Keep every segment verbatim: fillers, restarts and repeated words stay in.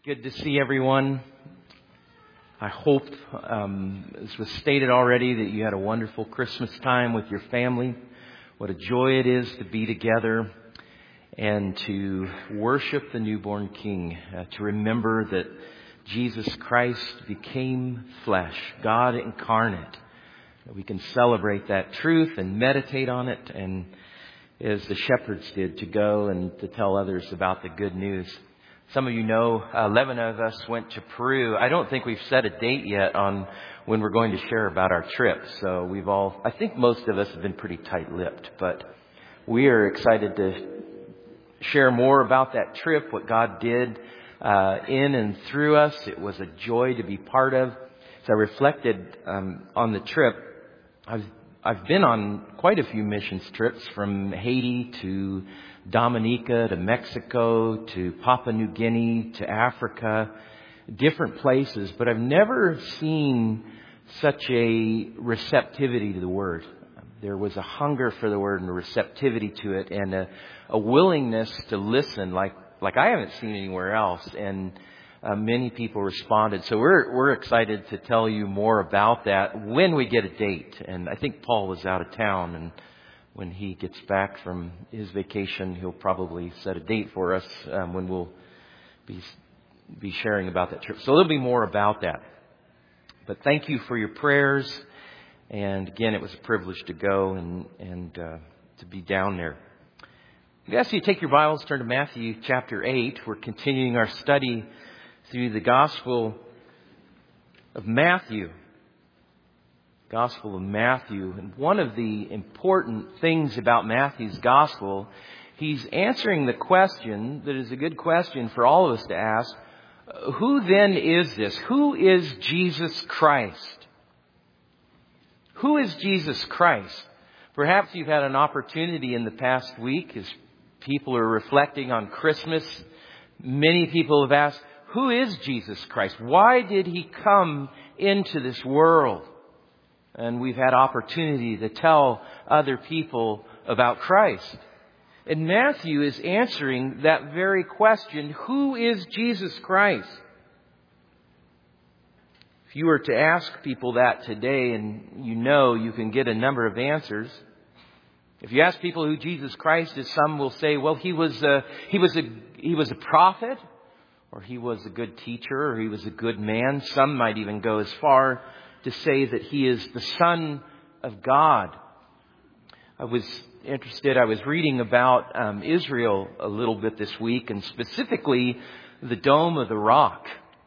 Good to see everyone. I hope, um, as was stated already, that you had a wonderful Christmas time with your family. What a joy it is to be together and to worship the newborn King, uh, to remember that Jesus Christ became flesh, God incarnate. We can celebrate that truth and meditate on it, and as the shepherds did, to go and to tell others about the good news. Some of you know, eleven of us went to Peru. I don't think we've set a date yet on when we're going to share about our trip. So we've all, I think most of us have been pretty tight-lipped, but we are excited to share more about that trip, what God did uh, in and through us. It was a joy to be part of. As I reflected um, on the trip, I've I've been on quite a few missions trips, from Haiti to Dominica to Mexico to Papua New Guinea to Africa, different places, but I've never seen such a receptivity to the Word. There was a hunger for the Word and a receptivity to it, and a, a willingness to listen like like I haven't seen anywhere else. And Uh, many people responded. So we're we're excited to tell you more about that when we get a date. And I think Paul was out of town, and when he gets back from his vacation, he'll probably set a date for us um, when we'll be be sharing about that trip. So there'll be more about that. But thank you for your prayers. And again, it was a privilege to go and and uh, to be down there. I ask you to take your Bibles, turn to Matthew chapter eight. We're continuing our study through the Gospel of Matthew. Gospel of Matthew. And one of the important things about Matthew's Gospel, he's answering the question that is a good question for all of us to ask. Who then is this? Who is Jesus Christ? Who is Jesus Christ? Perhaps you've had an opportunity in the past week as people are reflecting on Christmas. Many people have asked, who is Jesus Christ? Why did He come into this world? And we've had opportunity to tell other people about Christ. And Matthew is answering that very question, who is Jesus Christ? If you were to ask people that today, and you know you can get a number of answers. If you ask people who Jesus Christ is, some will say, well, he was a, he was a, he was a prophet. Or he was a good teacher, or he was a good man. Some might even go as far to say that he is the Son of God. I was interested, I was reading about um, Israel a little bit this week, and specifically the Dome of the Rock.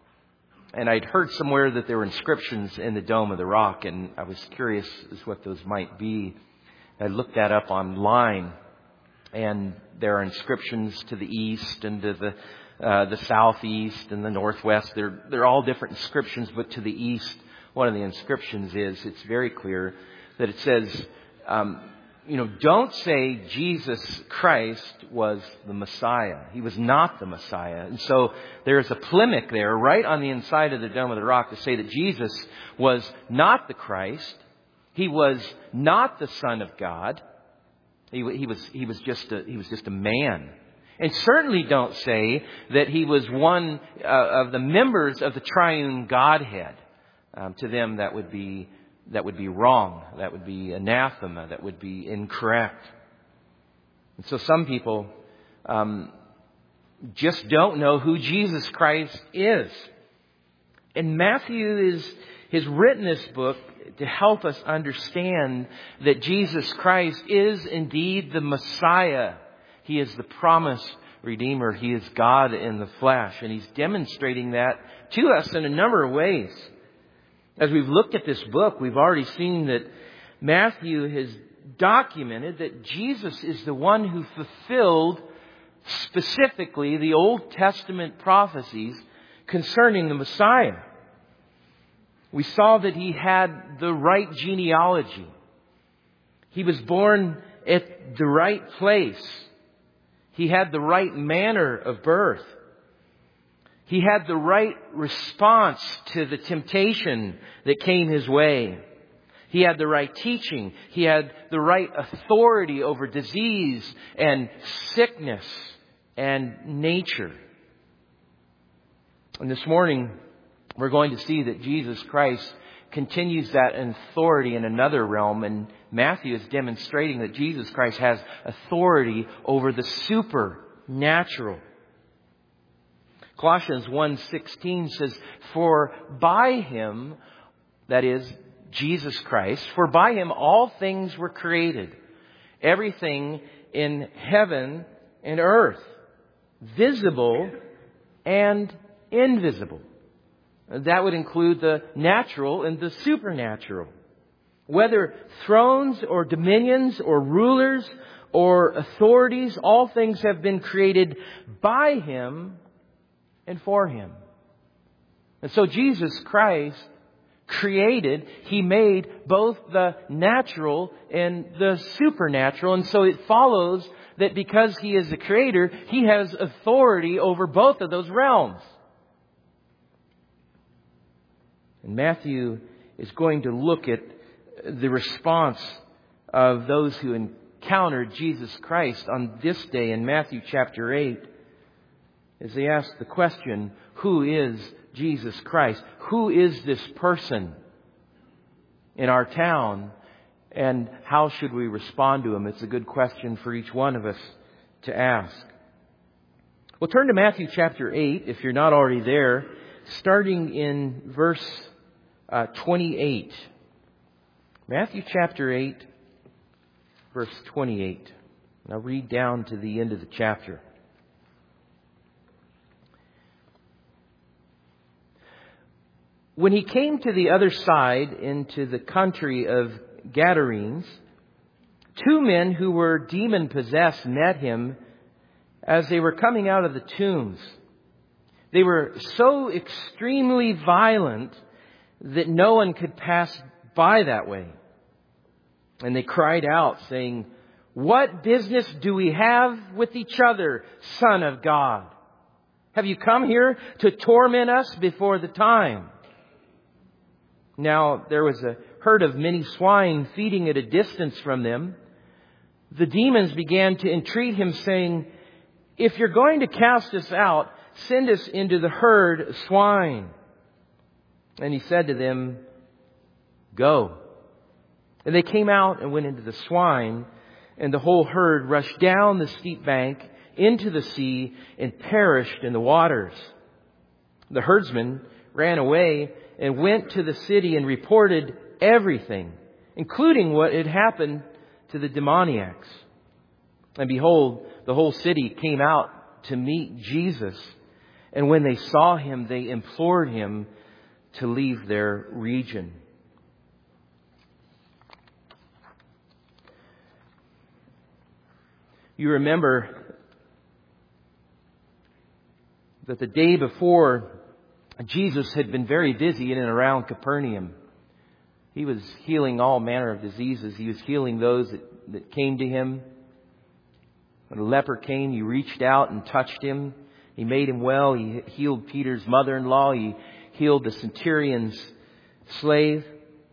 And I'd heard somewhere that there were inscriptions in the Dome of the Rock, and I was curious as what those might be. I looked that up online, and there are inscriptions to the east and to the Uh, the southeast and the northwest. They're, they're all different inscriptions, but to the east, one of the inscriptions is, it's very clear that it says, um, you know, don't say Jesus Christ was the Messiah. He was not the Messiah. And so there's a polemic there right on the inside of the Dome of the Rock to say that Jesus was not the Christ. He was not the Son of God. He, he was, he was just a, he was just a man. And certainly don't say that he was one uh, of the members of the triune Godhead. Um, to them, that would be that would be wrong. That would be anathema. That would be incorrect. And so some people um, just don't know who Jesus Christ is. And Matthew is has written this book to help us understand that Jesus Christ is indeed the Messiah. He is the promised Redeemer. He is God in the flesh. And He's demonstrating that to us in a number of ways. As we've looked at this book, we've already seen that Matthew has documented that Jesus is the one who fulfilled specifically the Old Testament prophecies concerning the Messiah. We saw that He had the right genealogy. He was born at the right place. He had the right manner of birth. He had the right response to the temptation that came His way. He had the right teaching. He had the right authority over disease and sickness and nature. And this morning, we're going to see that Jesus Christ continues that authority in another realm. And Matthew is demonstrating that Jesus Christ has authority over the supernatural. Colossians one sixteen says, "For by Him," that is, Jesus Christ, "for by Him all things were created, everything in heaven and earth, visible and invisible." That would include the natural and the supernatural. Whether thrones or dominions or rulers or authorities, all things have been created by Him and for Him. And so Jesus Christ created, He made both the natural and the supernatural. And so it follows that because He is the Creator, He has authority over both of those realms. And Matthew is going to look at the response of those who encountered Jesus Christ on this day in Matthew chapter eight, as they ask the question, who is Jesus Christ? Who is this person in our town? And how should we respond to Him? It's a good question for each one of us to ask. Well, turn to Matthew chapter eight, if you're not already there, starting in verse uh, twenty-eight. Matthew chapter eight, verse twenty-eight. I'll read down to the end of the chapter. When He came to the other side into the country of Gadarenes, two men who were demon-possessed met Him as they were coming out of the tombs. They were so extremely violent that no one could pass by that way. And they cried out, saying, "What business do we have with each other, Son of God? Have you come here to torment us before the time?" Now there was a herd of many swine feeding at a distance from them. The demons began to entreat Him, saying, "If you're going to cast us out, send us into the herd of swine." And He said to them, "Go." And they came out and went into the swine, and the whole herd rushed down the steep bank into the sea and perished in the waters. The herdsmen ran away and went to the city and reported everything, including what had happened to the demoniacs. And behold, the whole city came out to meet Jesus. And when they saw Him, they implored Him to leave their region. You remember that the day before, Jesus had been very busy in and around Capernaum. He was healing all manner of diseases. He was healing those that, that came to Him. When a leper came, He reached out and touched him. He made him well. He healed Peter's mother-in-law. He healed the centurion's slave.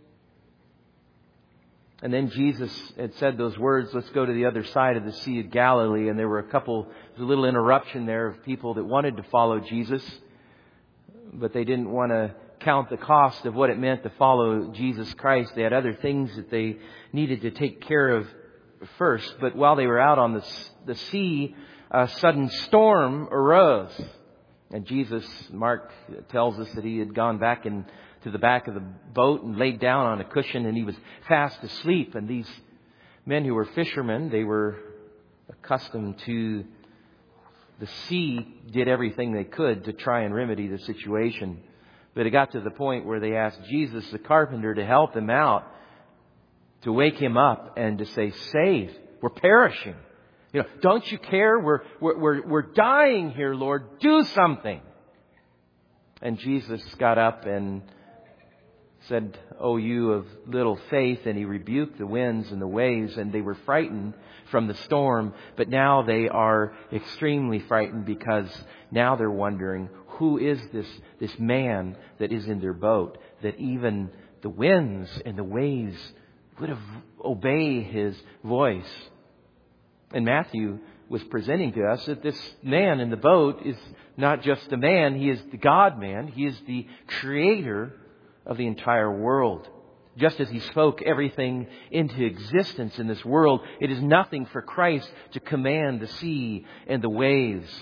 And then Jesus had said those words, "Let's go to the other side of the Sea of Galilee." And there were a couple, there was a little interruption there of people that wanted to follow Jesus, but they didn't want to count the cost of what it meant to follow Jesus Christ. They had other things that they needed to take care of first. But while they were out on the, the sea, a sudden storm arose. And Jesus, Mark tells us that He had gone back into the back of the boat and laid down on a cushion, and He was fast asleep. And these men who were fishermen, they were accustomed to the sea, did everything they could to try and remedy the situation. But it got to the point where they asked Jesus, the carpenter, to help them out, to wake him up and to say, "Save, we're perishing. You know, don't you care? We're, we're, we're, we're dying here, Lord. Do something." And Jesus got up and said, "O you of little faith," and He rebuked the winds and the waves, and they were frightened from the storm. But now they are extremely frightened, because now they're wondering, who is this, this man that is in their boat, that even the winds and the waves would have obey His voice? And Matthew was presenting to us, that this man in the boat is not just a man, he is the God-man. He is the creator of the entire world. Just as He spoke everything into existence in this world, it is nothing for Christ to command the sea and the waves.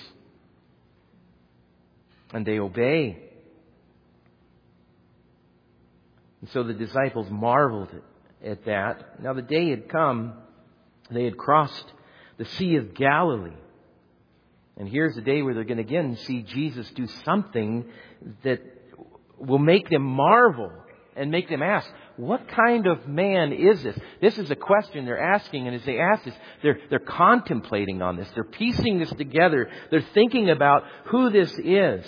And they obey. And so the disciples marveled at that. Now the day had come, they had crossed the Sea of Galilee. And here's the day where they're going to again see Jesus do something that will make them marvel and make them ask, what kind of man is this? This is a question they're asking, and as they ask this, they're, they're contemplating on this. They're piecing this together. They're thinking about who this is.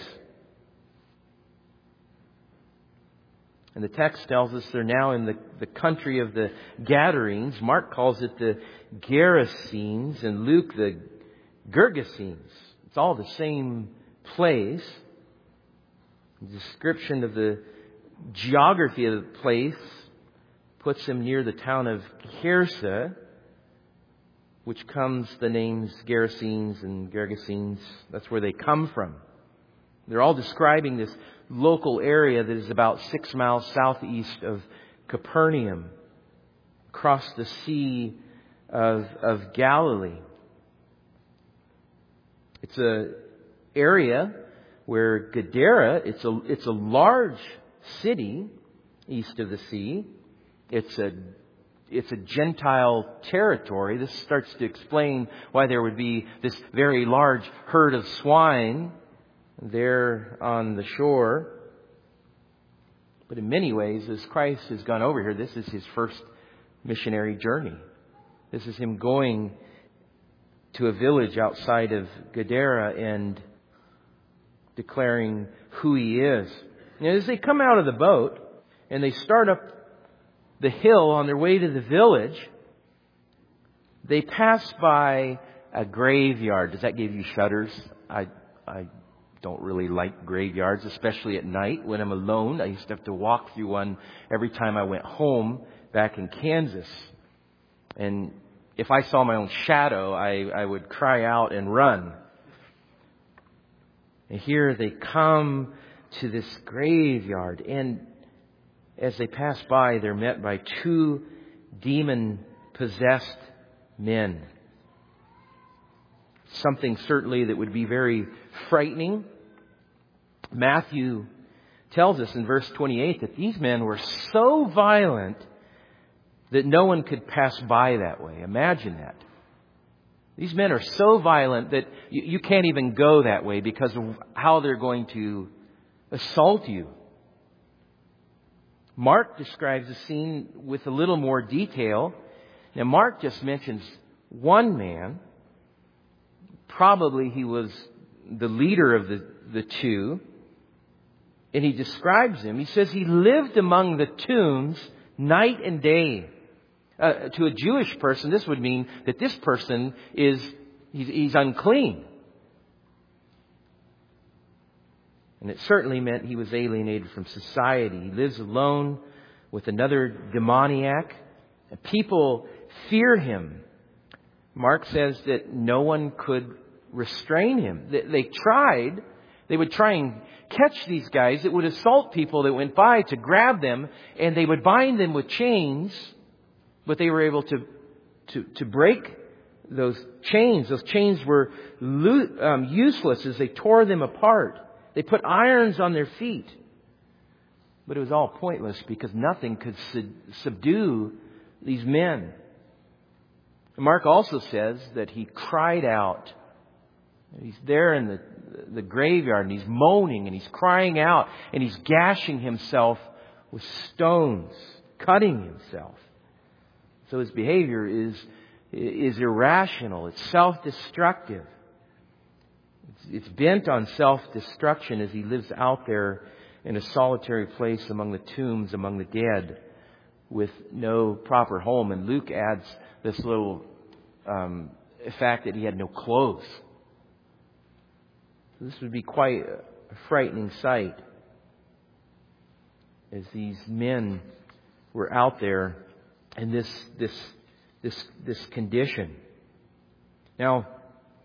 And the text tells us they're now in the, the country of the Gadarenes. Mark calls it the Gerasenes, and Luke the Gergesenes. It's all the same place. The description of the geography of the place puts them near the town of Gersa, which comes the names Gerasenes and Gergesenes. That's where they come from. They're all describing this local area that is about six miles southeast of Capernaum, across the Sea of, of Galilee. It's a area where Gadara, it's a, it's a large city east of the sea. It's a It's a Gentile territory. This starts to explain why there would be this very large herd of swine there on the shore. But in many ways, as Christ has gone over here, this is His first missionary journey. This is Him going to a village outside of Gadara and declaring who He is. And as they come out of the boat and they start up the hill on their way to the village, they pass by a graveyard. Does that give you shudders? I I don't really like graveyards, especially at night when I'm alone. I used to have to walk through one every time I went home back in Kansas. And if I saw my own shadow, I, I would cry out and run. And here they come to this graveyard, and as they pass by, they're met by two demon-possessed men. Something certainly that would be very frightening. Matthew tells us in verse twenty-eight that these men were so violent that no one could pass by that way. Imagine that. These men are so violent that you, you can't even go that way because of how they're going to assault you. Mark describes the scene with a little more detail. Now, Mark just mentions one man. Probably he was the leader of the, the two. And he describes him. He says he lived among the tombs night and day. Uh, to a Jewish person, this would mean that this person is he's, he's unclean. And it certainly meant he was alienated from society. He lives alone with another demoniac. And people fear him. Mark says that no one could restrain him. They, they tried. They would try and catch these guys that would assault people that went by to grab them. And they would bind them with chains. But they were able to, to, to break those chains. Those chains were lo- um, useless as they tore them apart. They put irons on their feet. But it was all pointless because nothing could sub- subdue these men. Mark also says that he cried out. He's there in the, the graveyard and he's moaning and he's crying out and he's gashing himself with stones, cutting himself. So his behavior is, is irrational. It's self-destructive. It's bent on self-destruction as he lives out there in a solitary place among the tombs, among the dead, with no proper home. And Luke adds this little um, fact that he had no clothes. So this would be quite a frightening sight as these men were out there in this this this this condition. Now,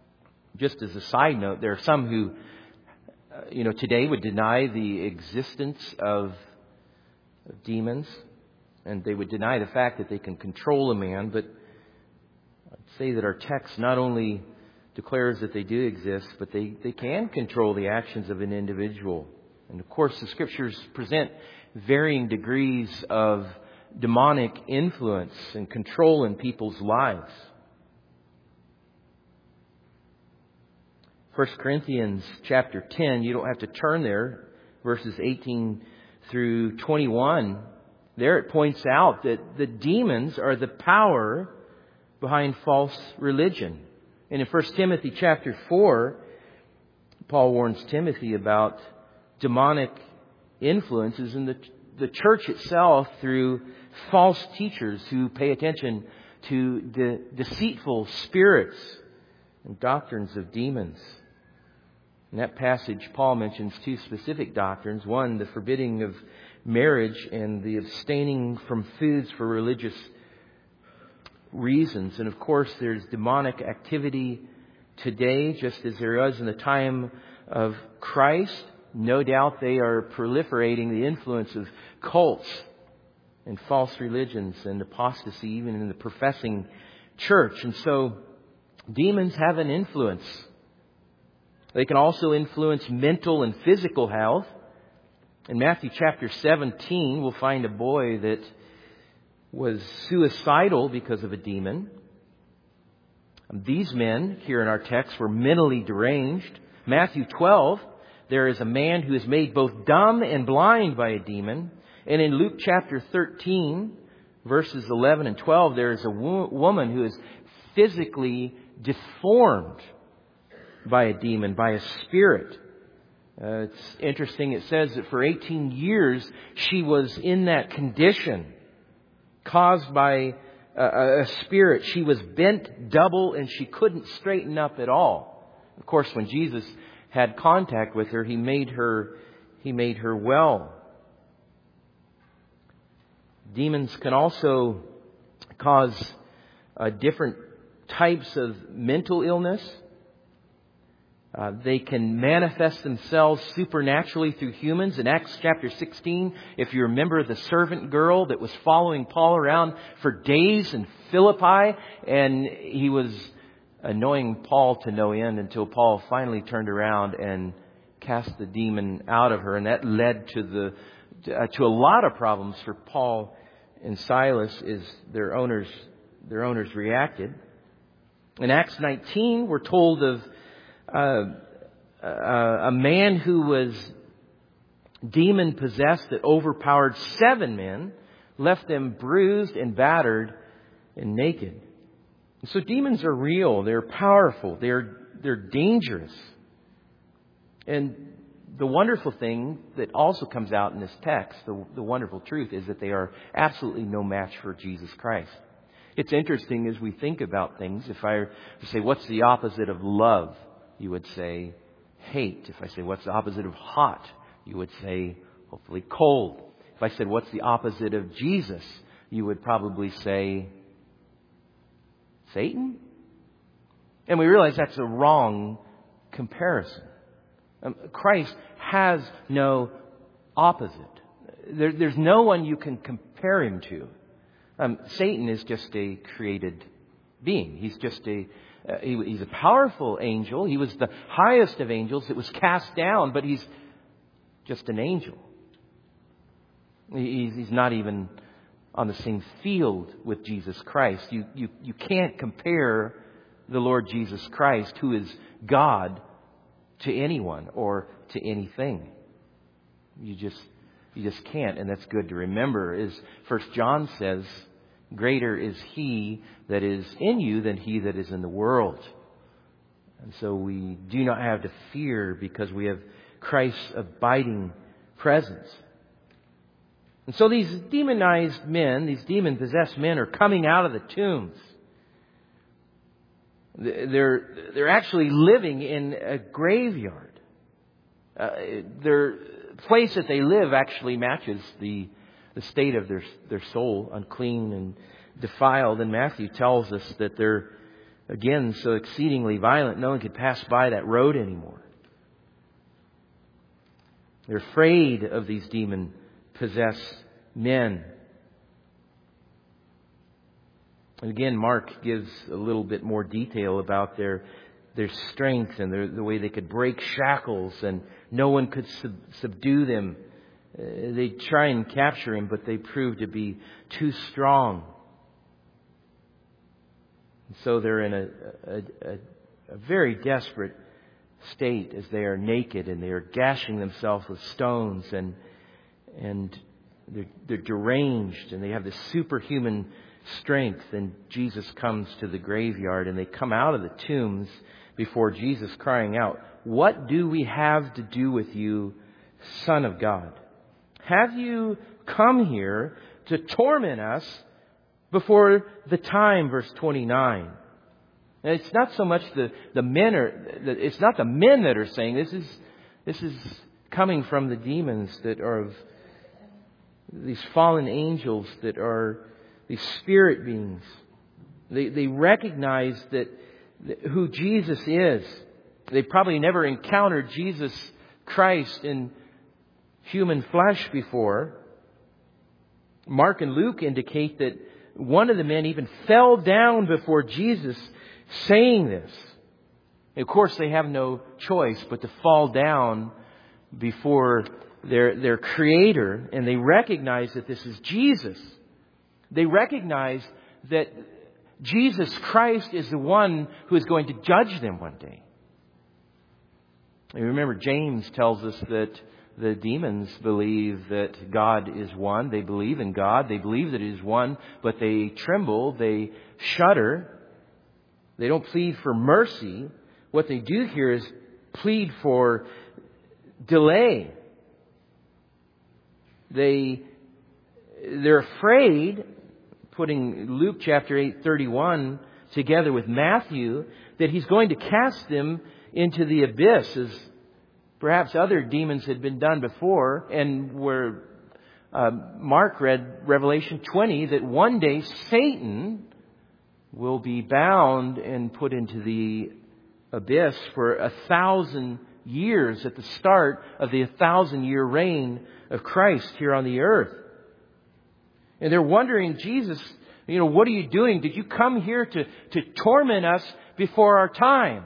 Just as a side note, there are some who, uh, you know, today would deny the existence of demons, and they would deny the fact that they can control a man. But I'd say that our text not only declares that they do exist, but they, they can control the actions of an individual. And of course, the Scriptures present varying degrees of demonic influence and control in people's lives. First Corinthians chapter ten, you don't have to turn there, verses eighteen through twenty-one. There it points out that the demons are the power behind false religion. And in First Timothy chapter four, Paul warns Timothy about demonic influences in the, the church itself through false teachers who pay attention to the deceitful spirits and doctrines of demons. In that passage, Paul mentions two specific doctrines. One, the forbidding of marriage and the abstaining from foods for religious reasons. And of course, there's demonic activity today, just as there was in the time of Christ. No doubt they are proliferating the influence of cults and false religions and apostasy, even in the professing church. And so demons have an influence. They can also influence mental and physical health. In Matthew chapter seventeen, we'll find a boy that was suicidal because of a demon. These men, here in our text, were mentally deranged. Matthew twelve, there is a man who is made both dumb and blind by a demon. And in Luke chapter thirteen, verses eleven and twelve, there is a wo- woman who is physically deformed by a demon, by a spirit. Uh, it's interesting. It says that for eighteen years she was in that condition caused by a, a spirit. She was bent double and she couldn't straighten up at all. Of course, when Jesus had contact with her, he made her, he made her well. Demons can also cause uh, different types of mental illness. Uh, they can manifest themselves supernaturally through humans. In Acts chapter sixteen, if you remember the servant girl that was following Paul around for days in Philippi, and he was annoying Paul to no end until Paul finally turned around and cast the demon out of her. And that led to the uh, to a lot of problems for Paul and Silas as their owners, their owners reacted. In Acts nineteen, we're told of Uh, uh, a man who was demon-possessed that overpowered seven men, left them bruised and battered and naked. So demons are real. They're powerful. They're, they're dangerous. And the wonderful thing that also comes out in this text, the, the wonderful truth, is that they are absolutely no match for Jesus Christ. It's interesting as we think about things. If I say, what's the opposite of love? You would say hate. If I say, what's the opposite of hot? You would say, hopefully, cold. If I said, what's the opposite of Jesus? You would probably say, Satan? And we realize that's a wrong comparison. Um, Christ has no opposite. There, there's no one you can compare him to. Um, Satan is just a created being. He's just a Uh, he, he's a powerful angel. He was the highest of angels. It was cast down, but he's just an angel. He's, he's not even on the same field with Jesus Christ. You, you, you can't compare the Lord Jesus Christ, who is God, to anyone or to anything. You just, you just can't, and that's good to remember. As First John says, greater is He that is in you than he that is in the world. And so we do not have to fear because we have Christ's abiding presence. And so these demonized men, these demon-possessed men, are coming out of the tombs. They're, they're actually living in a graveyard. Uh, their place that they live actually matches the the state of their their soul, unclean and defiled. And Matthew tells us that they're again, so exceedingly violent, no one could pass by that road anymore. They're afraid of these demon-possessed men. And again, Mark gives a little bit more detail about their their strength and their, the way they could break shackles and no one could sub, subdue them. Uh, they try and capture him, but they prove to be too strong. And so they're in a, a, a, a very desperate state as they are naked and they are gashing themselves with stones and and they're, they're deranged and they have this superhuman strength. And Jesus comes to the graveyard and they come out of the tombs before Jesus, crying out, "What do we have to do with you, Son of God? Have you come here to torment us before the time?" Verse twenty-nine. And it's not so much the, the men are, it's not the men that are saying this is, this is coming from the demons that are of these fallen angels that are these spirit beings. They, they recognize that, that who Jesus is. They probably never encountered Jesus Christ in human flesh before. Mark and Luke indicate that one of the men even fell down before Jesus saying this. Of course, they have no choice but to fall down before their, their Creator, and they recognize that this is Jesus. They recognize that Jesus Christ is the one who is going to judge them one day. And remember, James tells us that the demons believe that God is one. They believe in God. They believe that He is one, but they tremble. They shudder. They don't plead for mercy. What they do here is plead for delay. They, they're afraid, putting Luke chapter eight thirty-one together with Matthew, that He's going to cast them into the abyss, as perhaps other demons had been done before, and where uh, Mark read Revelation twenty, that one day Satan will be bound and put into the abyss for a thousand years at the start of the thousand year reign of Christ here on the earth. And they're wondering, Jesus, you know, what are you doing? Did you come here to, to torment us before our time?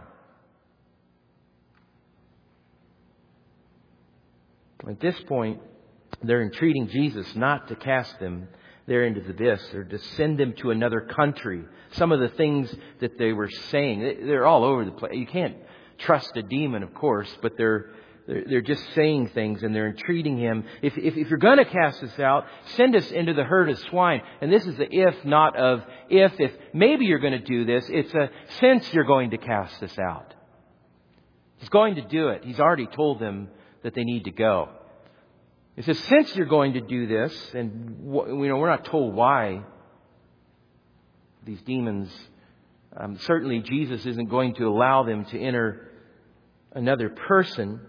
At this point, they're entreating Jesus not to cast them there into the abyss or to send them to another country. Some of the things that they were saying, they're all over the place. You can't trust a demon, of course, but they're they're just saying things and they're entreating Him. If, if, if you're going to cast us out, send us into the herd of swine. And this is the if, not of if. If maybe you're going to do this, it's a since you're going to cast us out. He's going to do it. He's already told them that they need to go. He says, since you're going to do this, and you know, we're not told why these demons, um, certainly Jesus isn't going to allow them to enter another person.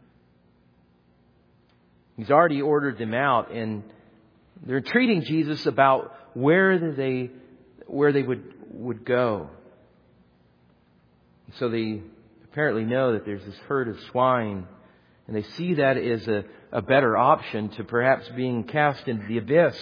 He's already ordered them out, and they're entreating Jesus about where they where they would would go. So they apparently know that there's this herd of swine, and they see that as a, a better option to perhaps being cast into the abyss.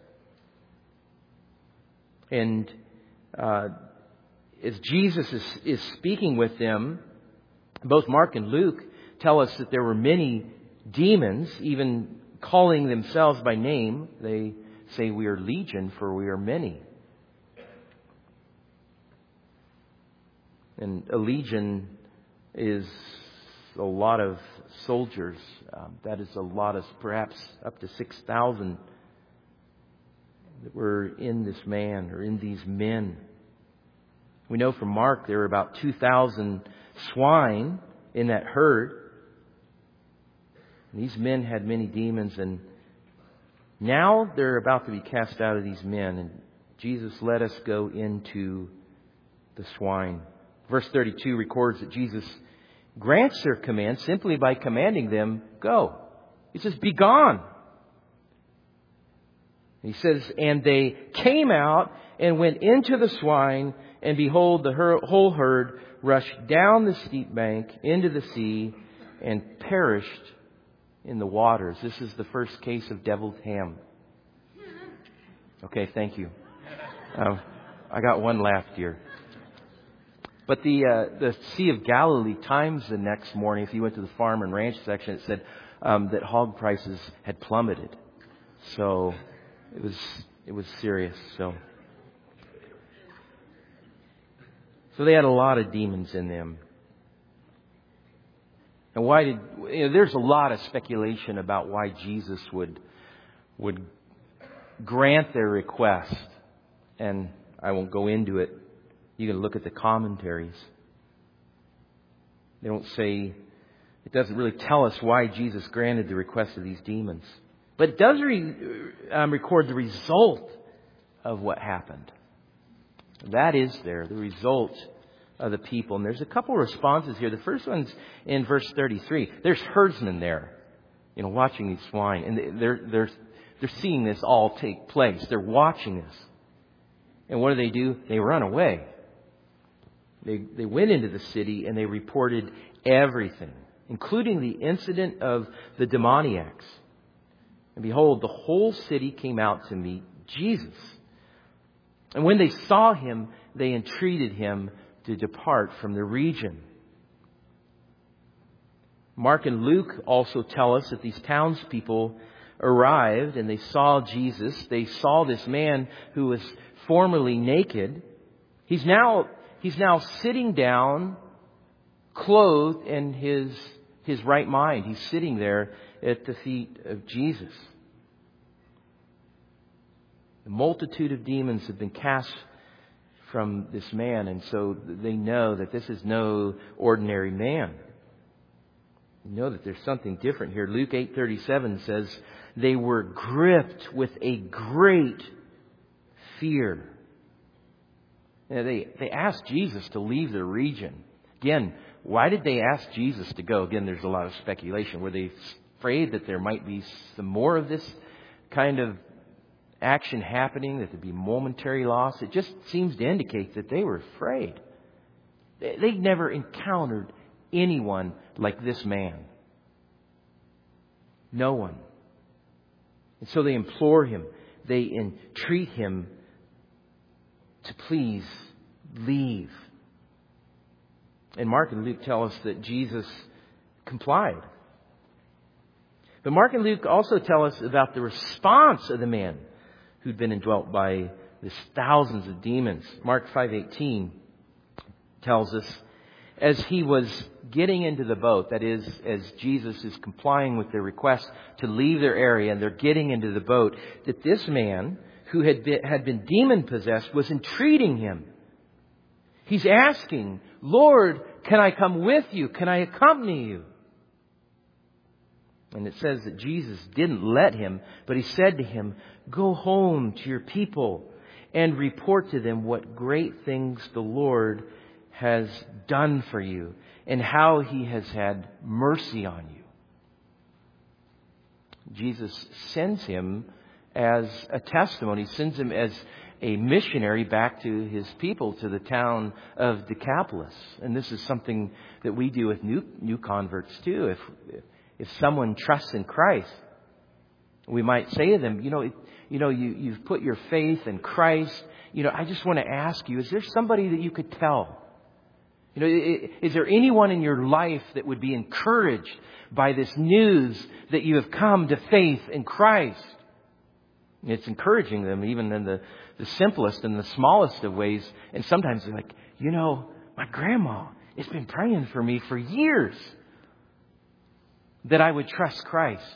And uh, as Jesus is, is speaking with them, both Mark and Luke tell us that there were many demons, even calling themselves by name. They say, "We are legion, for we are many." And a legion is a lot of soldiers. Um, that is a lot of, perhaps up to six thousand that were in this man or in these men. We know from Mark there were about two thousand swine in that herd. And these men had many demons, and now they're about to be cast out of these men. And Jesus let us go into the swine. Verse thirty-two records that Jesus grants their command simply by commanding them, go. He says, be gone. He says, and they came out and went into the swine, And behold, the her- whole herd rushed down the steep bank into the sea and perished in the waters. This is the first case of deviled ham. Okay, thank you. Uh, I got one laugh here. But the uh, the Sea of Galilee Times the next morning, if you went to the farm and ranch section, it said um, that hog prices had plummeted. So it was it was serious. So so they had a lot of demons in them. And why did you know, there's a lot of speculation about why Jesus would would grant their request, and I won't go into it. You can look at the commentaries. They don't say, it doesn't really tell us why Jesus granted the request of these demons. But it does re, um, record the result of what happened. That is there, the result of the people. And there's a couple of responses here. The first one's in verse thirty-three. There's herdsmen there, you know, watching these swine. And they're, they're, they're seeing this all take place. They're watching this. And what do they do? They run away. They they went into the city and they reported everything, including the incident of the demoniacs. And behold, the whole city came out to meet Jesus. And when they saw him, they entreated him to depart from the region. Mark and Luke also tell us that these townspeople arrived and they saw Jesus. They saw this man who was formerly naked. He's now he's now sitting down, clothed in his his right mind. He's sitting there at the feet of Jesus. The multitude of demons have been cast from this man, and so they know that this is no ordinary man. You know that there's something different here. Luke eight thirty-seven says they were gripped with a great fear. You know, they, they asked Jesus to leave the region. Again, why did they ask Jesus to go? Again, there's a lot of speculation. Were they afraid that there might be some more of this kind of action happening, that there'd be momentary loss? It just seems to indicate that they were afraid. They, they'd never encountered anyone like this man. No one. And so they implore him. They entreat him to please leave. And Mark and Luke tell us that Jesus complied. But Mark and Luke also tell us about the response of the man who'd been indwelt by this thousands of demons. Mark five eighteen tells us, as he was getting into the boat, that is, as Jesus is complying with their request to leave their area and they're getting into the boat, that this man who had been, had been demon-possessed was entreating him. He's asking, Lord, can I come with you? Can I accompany you? And it says that Jesus didn't let him, but he said to him, go home to your people and report to them what great things the Lord has done for you and how he has had mercy on you. Jesus sends him as a testimony, sends him as a missionary back to his people, to the town of Decapolis. And this is something that we do with new new converts too. If if someone trusts in Christ, we might say to them, you know, you know, you, you've put your faith in Christ. You know, I just want to ask you, is there somebody that you could tell? You know, is there anyone in your life that would be encouraged by this news that you have come to faith in Christ? It's encouraging them even in the, the simplest and the smallest of ways. And sometimes they're like, you know, my grandma has been praying for me for years that I would trust Christ.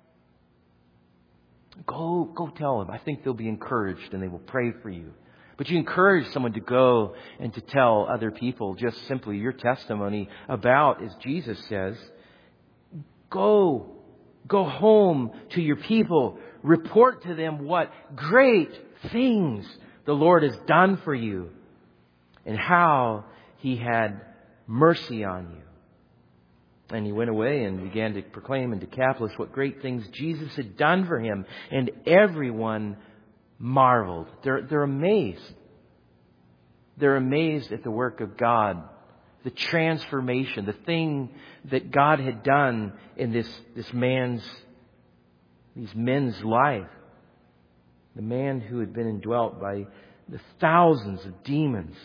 Go, go tell them. I think they'll be encouraged and they will pray for you. But you encourage someone to go and to tell other people just simply your testimony about, as Jesus says, go, go home to your people. Report to them what great things the Lord has done for you and how he had mercy on you. And he went away and began to proclaim in Decapolis what great things Jesus had done for him. And everyone marveled. They're, they're amazed. They're amazed at the work of God, the transformation, the thing that God had done in this, this man's, these men's life. The man who had been indwelt by the thousands of demons.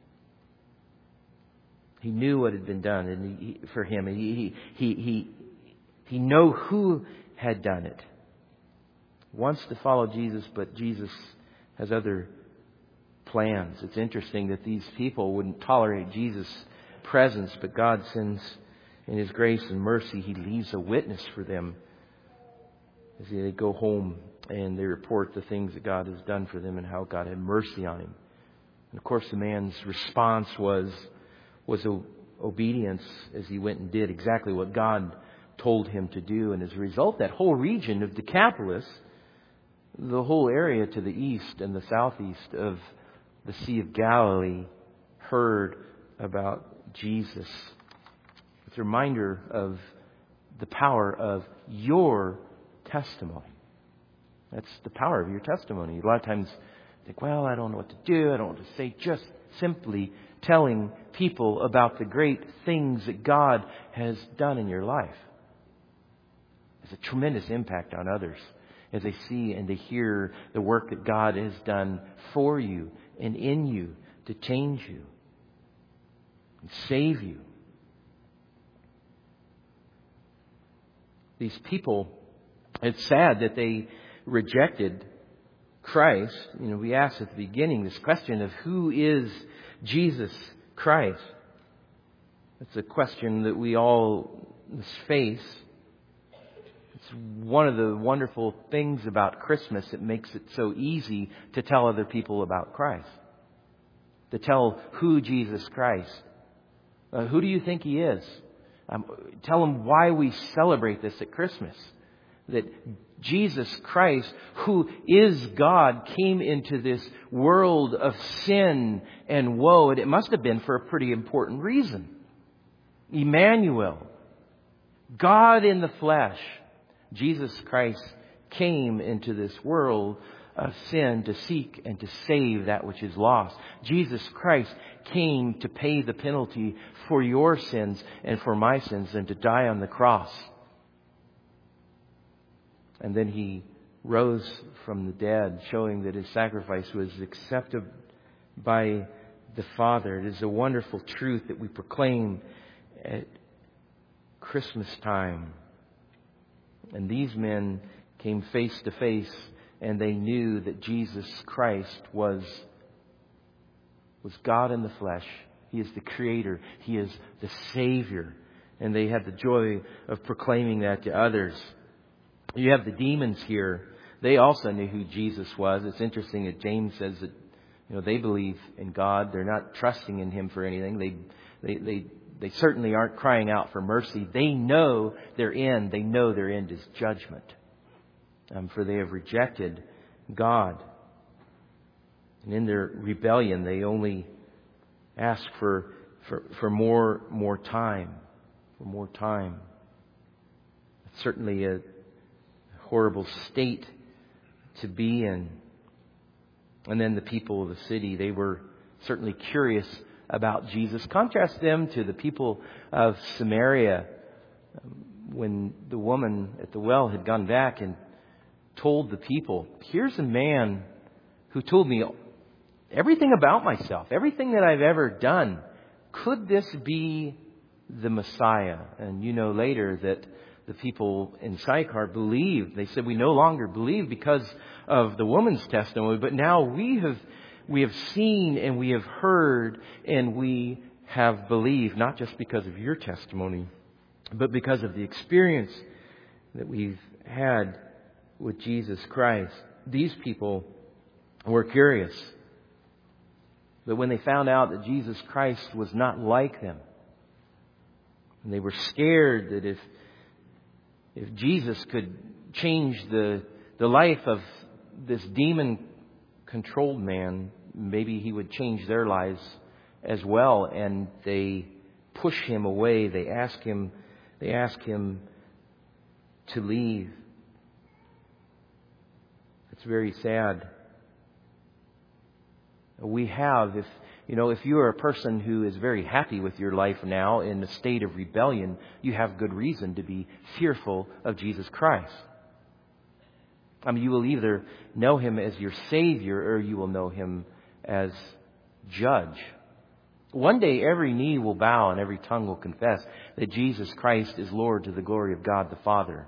He knew what had been done and he, for him. He, he, he, he, he knew who had done it. Wants to follow Jesus, but Jesus has other plans. It's interesting that these people wouldn't tolerate Jesus' presence, but God sends, in His grace and mercy, He leaves a witness for them as they go home and they report the things that God has done for them and how God had mercy on him. And of course, the man's response was was obedience as he went and did exactly what God told him to do. And as a result, that whole region of Decapolis, the whole area to the east and the southeast of the Sea of Galilee, heard about Jesus. It's a reminder of the power of your testimony. That's the power of your testimony. A lot of times you think, well, I don't know what to do. I don't know what to say. Just simply telling people about the great things that God has done in your life has a tremendous impact on others as they see and they hear the work that God has done for you and in you to change you and save you. These people, it's sad that they rejected Christ. You know, we asked at the beginning this question of who is Jesus Christ? It's a question that we all must face. It's one of the wonderful things about Christmas. It makes it so easy to tell other people about Christ. To tell who Jesus Christ. Uh, who do you think He is? Um, tell them why we celebrate this at Christmas. That Jesus Christ, who is God, came into this world of sin and woe. And it must have been for a pretty important reason. Emmanuel, God in the flesh. Jesus Christ came into this world of sin to seek and to save that which is lost. Jesus Christ came to pay the penalty for your sins and for my sins and to die on the cross. And then He rose from the dead, showing that His sacrifice was accepted by the Father. It is a wonderful truth that we proclaim at Christmas time. And these men came face to face and they knew that Jesus Christ was, was God in the flesh. He is the Creator. He is the Savior. And they had the joy of proclaiming that to others. You have the demons here. They also knew who Jesus was. It's interesting that James says that, you know, they believe in God. They're not trusting in Him for anything. They, they, they, they certainly aren't crying out for mercy. They know their end. They know their end is judgment. Um, for they have rejected God. And in their rebellion, they only ask for, for, for more, more time. For more time. It's certainly a horrible state to be in. And then the people of the city, they were certainly curious about Jesus. Contrast them to the people of Samaria when the woman at the well had gone back and told the people, here's a man who told me everything about myself, everything that I've ever done. Could this be the Messiah? And you know later that the people in Sychar believed. They said, we no longer believe because of the woman's testimony, but now we have we have seen and we have heard and we have believed, not just because of your testimony, but because of the experience that we've had with Jesus Christ. These people were curious. But when they found out that Jesus Christ was not like them, and they were scared that if If Jesus could change the the life of this demon-controlled man, maybe He would change their lives as well. And they push Him away. They ask Him, they ask Him to leave. It's very sad. We have, if You know, if you are a person who is very happy with your life now in a state of rebellion, you have good reason to be fearful of Jesus Christ. I mean, you will either know Him as your Savior or you will know Him as Judge. One day every knee will bow and every tongue will confess that Jesus Christ is Lord to the glory of God the Father.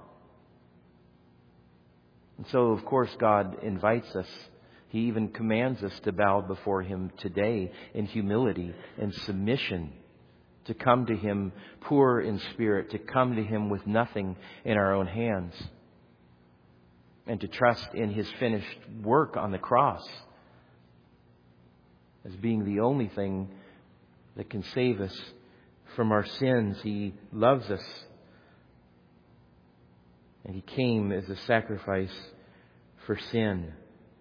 And so, of course, God invites us. He even commands us to bow before Him today in humility and submission, to come to Him poor in spirit, to come to Him with nothing in our own hands, and to trust in His finished work on the cross as being the only thing that can save us from our sins. He loves us, and He came as a sacrifice for sin.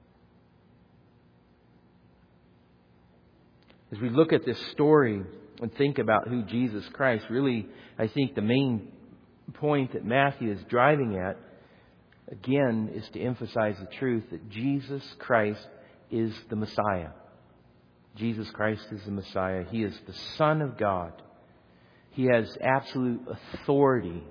As we look at this story and think about who Jesus Christ, really, I think the main point that Matthew is driving at, again, is to emphasize the truth that Jesus Christ is the Messiah. Jesus Christ is the Messiah. He is the Son of God. He has absolute authority.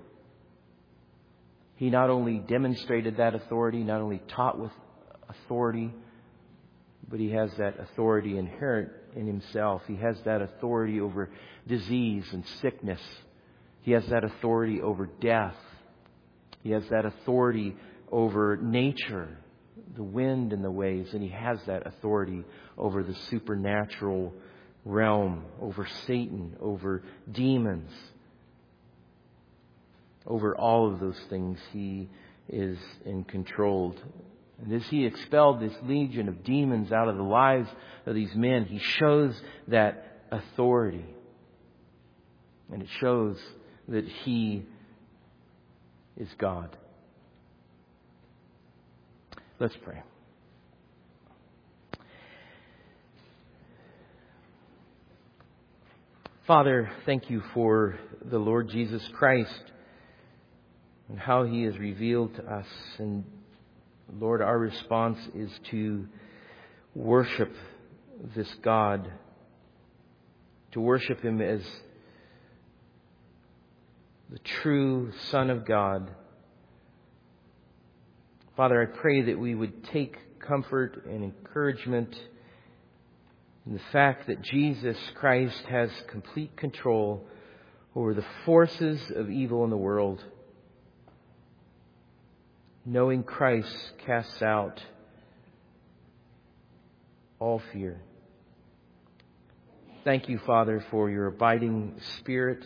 He not only demonstrated that authority, not only taught with authority, but He has that authority inherent in Himself. He has that authority over disease and sickness. He has that authority over death. He has that authority over nature, the wind and the waves. And He has that authority over the supernatural realm, over Satan, over demons. Over all of those things, He is in control. And as He expelled this legion of demons out of the lives of these men, He shows that authority. And it shows that He is God. Let's pray. Father, thank You for the Lord Jesus Christ and how He is revealed to us. And Lord, our response is to worship this God, to worship Him as the true Son of God. Father, I pray that we would take comfort and encouragement in the fact that Jesus Christ has complete control over the forces of evil in the world. Knowing Christ casts out all fear. Thank You, Father, for Your abiding Spirit.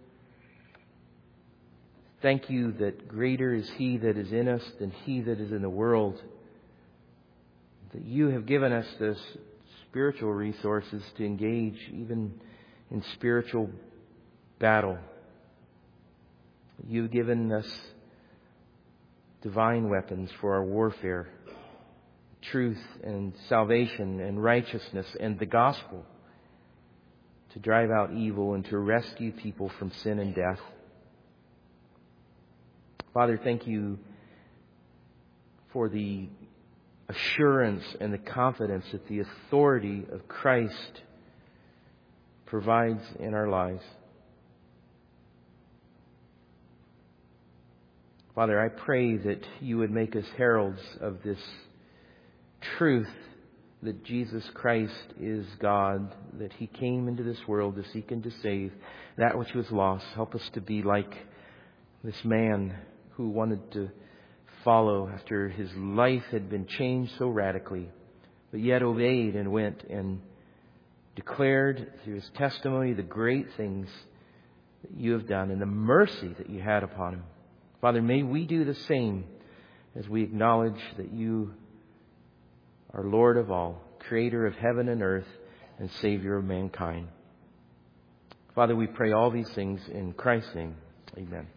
Thank You that greater is He that is in us than he that is in the world. That You have given us the spiritual resources to engage even in spiritual battle. You've given us divine weapons for our warfare, truth and salvation and righteousness and the gospel, to drive out evil and to rescue people from sin and death. Father, thank You for the assurance and the confidence that the authority of Christ provides in our lives. Father, I pray that You would make us heralds of this truth that Jesus Christ is God, that He came into this world to seek and to save that which was lost. Help us to be like this man who wanted to follow after his life had been changed so radically, but yet obeyed and went and declared through his testimony the great things that You have done and the mercy that You had upon him. Father, may we do the same as we acknowledge that You are Lord of all, Creator of heaven and earth, and Savior of mankind. Father, we pray all these things in Christ's name. Amen.